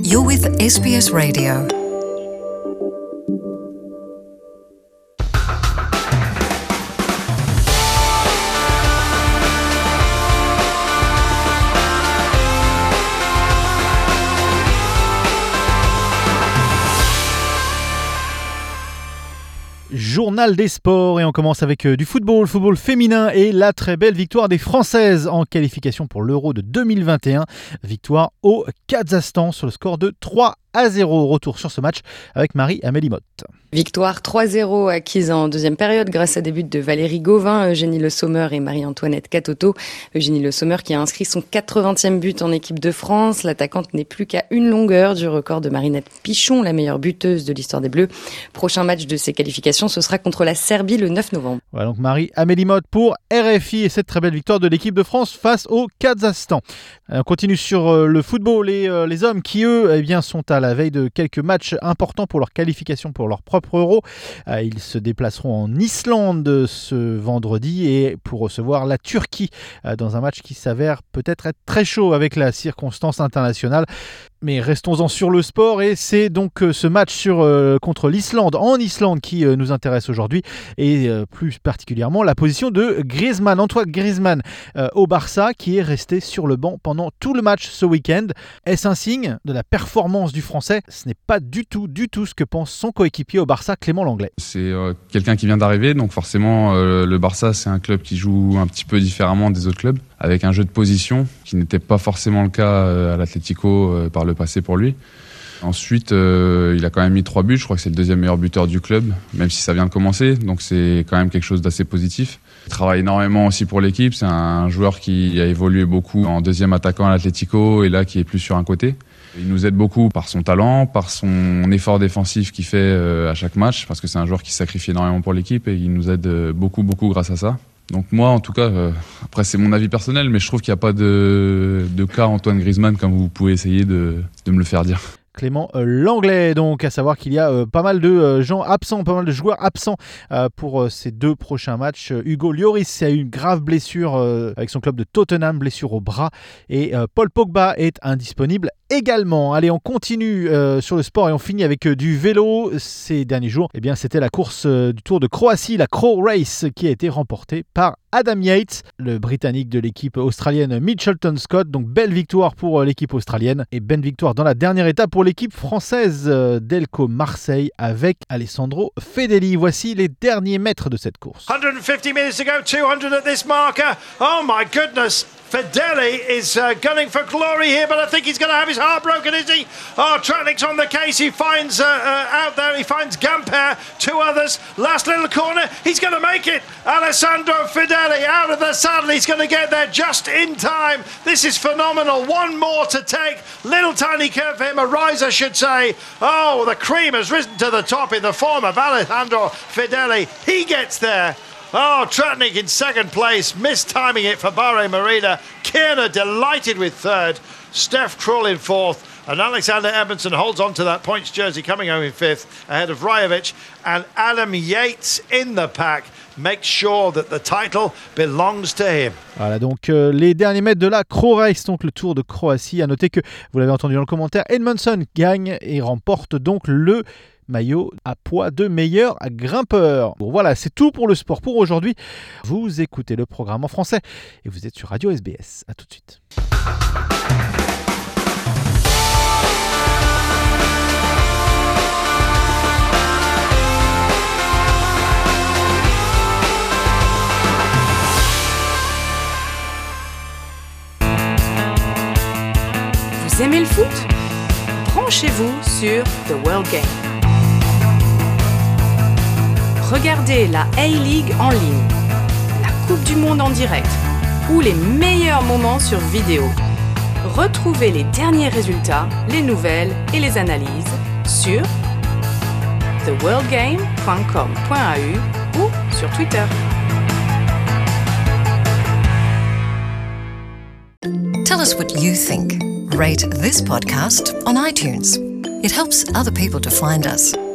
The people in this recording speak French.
You're with SBS Radio. Journal des sports et on commence avec du football féminin et la très belle victoire des Françaises en qualification pour l'Euro de 2021. Victoire au Kazakhstan sur le score de 3-0. Retour sur ce match avec Marie-Amélie Motte. Victoire 3-0 acquise en deuxième période grâce à des buts de Valérie Gauvin, Eugénie Le Sommer et Marie-Antoinette Catoto. Eugénie Le Sommer qui a inscrit son 80e but en équipe de France. L'attaquante n'est plus qu'à une longueur du record de Marinette Pichon, la meilleure buteuse de l'histoire des Bleus. Prochain match de ses qualifications, ce sera contre la Serbie le 9 novembre. Voilà donc Marie-Amélie Motte pour RFI et cette très belle victoire de l'équipe de France face au Kazakhstan. On continue sur le football et les hommes qui eux sont à la veille de quelques matchs importants pour leur qualification pour leur propre Euro. Ils se déplaceront en Islande ce vendredi et pour recevoir la Turquie dans un match qui s'avère peut-être être très chaud avec la circonstance internationale. Mais restons-en sur le sport et c'est donc ce match contre l'Islande, en Islande, qui nous intéresse aujourd'hui et plus particulièrement la position de Griezmann, Antoine Griezmann au Barça qui est resté sur le banc pendant tout le match ce week-end. Est-ce un signe de la performance du Français ? Ce n'est pas du tout ce que pense son coéquipier au Barça, Clément Lenglet. C'est quelqu'un qui vient d'arriver, donc forcément le Barça c'est un club qui joue un petit peu différemment des autres clubs, avec un jeu de position qui n'était pas forcément le cas à l'Atlético par le passé pour lui. Ensuite, il a quand même mis 3 buts, je crois que c'est le deuxième meilleur buteur du club, même si ça vient de commencer, donc c'est quand même quelque chose d'assez positif. Il travaille énormément aussi pour l'équipe, c'est un joueur qui a évolué beaucoup en deuxième attaquant à l'Atlético et là qui est plus sur un côté. Il nous aide beaucoup par son talent, par son effort défensif qu'il fait à chaque match, parce que c'est un joueur qui se sacrifie énormément pour l'équipe et il nous aide beaucoup grâce à ça. Donc moi, en tout cas, après c'est mon avis personnel, mais je trouve qu'il n'y a pas de cas Antoine Griezmann comme vous pouvez essayer de me le faire dire. Clément Lenglet, donc à savoir qu'il y a pas mal de gens absents, pas mal de joueurs absents pour ces deux prochains matchs. Hugo Lloris a eu une grave blessure avec son club de Tottenham, blessure au bras, et Paul Pogba est indisponible également. Allez, on continue sur le sport et on finit avec du vélo. Ces derniers jours, c'était la course du Tour de Croatie, la Crow Race, qui a été remportée par Adam Yates, le Britannique de l'équipe australienne Mitchelton Scott. Donc belle victoire pour l'équipe australienne et belle victoire dans la dernière étape pour l'équipe française d'Elco Marseille avec Alessandro Fedeli. Voici les derniers mètres de cette course. 150 minutes to go, 200 at this marker. Oh my goodness. Fedeli is gunning for glory here, but I think he's going to have his heart broken, is he? Oh, Tratnik's on the case. He finds out there, he finds Gamper, 2 others. Last little corner, he's going to make it. Alessandro Fedeli out of the saddle. He's going to get there just in time. This is phenomenal. One more to take. Little tiny curve for him, a rise, I should say. Oh, the cream has risen to the top in the form of Alessandro Fedeli. He gets there. Oh, Tratnik in second place, mistiming it for Bahrain Merida. Kierna delighted with third. Steph Krull in fourth. And Alexander Edmondson holds on to that points jersey, coming home in fifth, ahead of Rajovic. And Adam Yates in the pack makes sure that the title belongs to him. Voilà donc les derniers mètres de la Crow Race, donc le Tour de Croatie. À noter que, vous l'avez entendu dans le commentaire, Edmondson gagne et remporte donc le maillot à poids de meilleur grimpeur. Bon voilà, c'est tout pour le sport pour aujourd'hui. Vous écoutez le programme en français et vous êtes sur Radio SBS. À tout de suite. Vous aimez le foot ? Branchez-vous sur The World Game. Regardez la A-League en ligne, la Coupe du Monde en direct ou les meilleurs moments sur vidéo. Retrouvez les derniers résultats, les nouvelles et les analyses sur theworldgame.com.au ou sur Twitter. Tell us what you think. Rate this podcast on iTunes. It helps other people to find us.